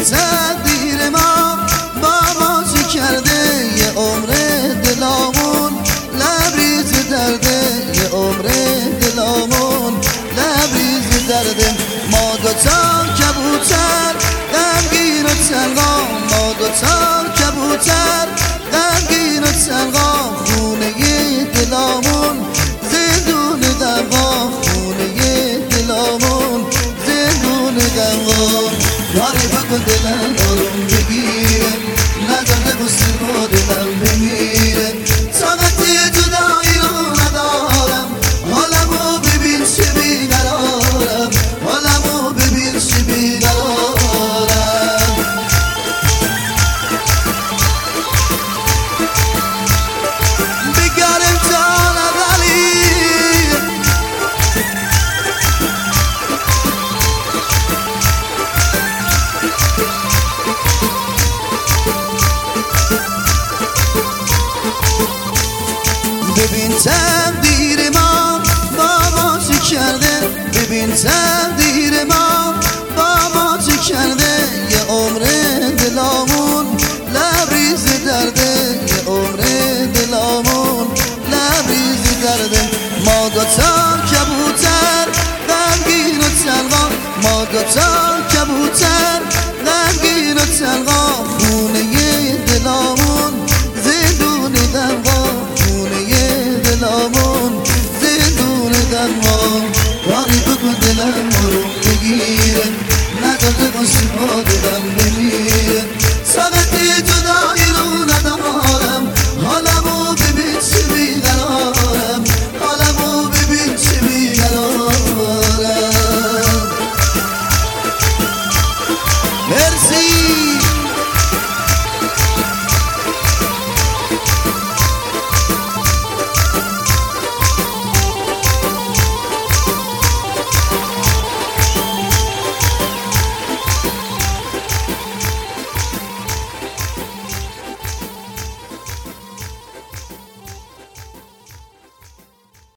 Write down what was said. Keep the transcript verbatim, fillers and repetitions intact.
تقدیر ما با ما چه کرده یه عمر دلامون لبریز درده یه عمر دلامون لبریز درده ما دوتا کبوتر غمگین و تنها ما دوتا کبوتر غمگین و تنها خونه دلامون زندون دوا خونه دلامون زندون دوا کاری بکن دلم آروم بگیره نداره بسته با دلم بمیره طاقتی جدایی رو ندارم حالمو ببین چه بیقرارم حالمو ببین چه بیقرارم بگرم تا نبالی ببین تقدیر ما با ما چه کرده ببین تقدیر ما با ما چه کرده یه عمر دلامون لبریز درده یه عمر دلامون لبریز درده ما دوتا کبوتر غمگین و تنها ما دوتا کبوتر غمگین و تنها خونه دلامون زندون دوا خونه دلامون زندون دوا کاری بکن دلم